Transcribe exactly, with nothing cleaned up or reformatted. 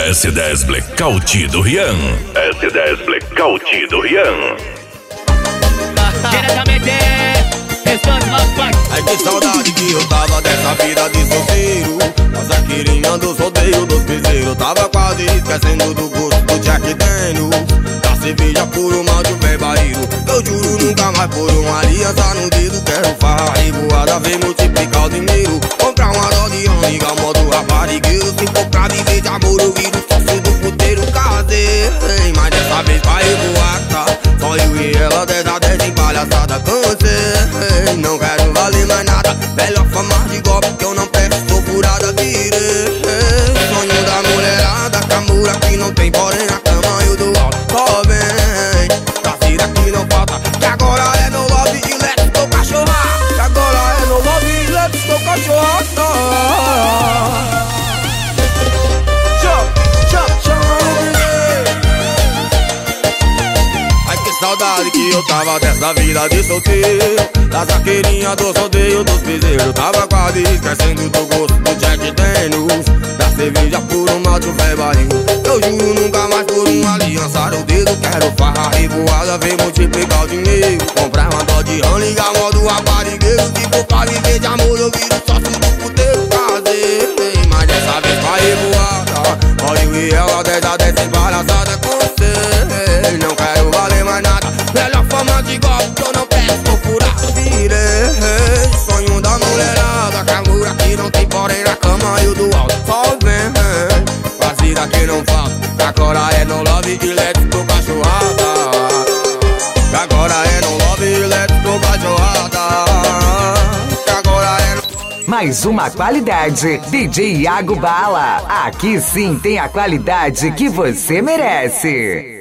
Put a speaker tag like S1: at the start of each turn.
S1: S dez Blackout do Rian. S dez Blackout do Rian.
S2: Diretamente, restante rapaz.
S3: Ai que saudade que eu tava dessa vida de solteiro. Nossa querinha dos rodeios dos bezerros. Tava quase esquecendo do gosto do Jack Daniels, da cerveja por uma de um pé barreiro. Eu juro nunca mais por uma aliança no dedo. Quero farra revoada, ver multiplicar o dinheiro. Comprar uma dose de amiga, modo raparigueiro. Se for pra viver de amor eu viro sócio do puteiro. Casei, mas dessa vez vai revoar, tá? Só eu e ela, dez a dez em palhaçada. Cansei, não quero valer mais nada. Melhor fama de golpe que eu não presto, sou furada, virei. Sonho da mulherada, camura que não tem, porém na cama eu dou alto. Só vem, parceira que não falta. Que agora é no lobby e let's go cachorrada. Que agora é no lobby e let's go cachorrada. Saudade que eu tava dessa vida de solteiro, da zaqueirinha dos rodeios dos bezerros. Tava quase esquecendo do gosto do Jack Daniels, da cerveja por um malte um velho barril. Eu juro nunca mais por uma aliança no dedo. Quero farra revoada, vem multiplicar o dinheiro. Comprar uma dó de rã, ligar modo raparigueiro. Se for pra viver de amor eu viro sócio do puteiro. Casei, mas dessa vez vai revoada. Olha eu e ela, dez a dez sem palhaçada. Cansei, não quero valer mais nada. Melhor fama de golpe que eu não peço, tô furado, virei. Sonho da mulherada, camura que não tem, porém na cama eu do alto. Só vem, parceira que não falta. Agora é no love e let's go cachorrada. Agora é no love e let's go cachorrada. Agora é no...
S4: Mais uma qualidade, D J Iago Bala. Aqui sim tem a qualidade que você merece.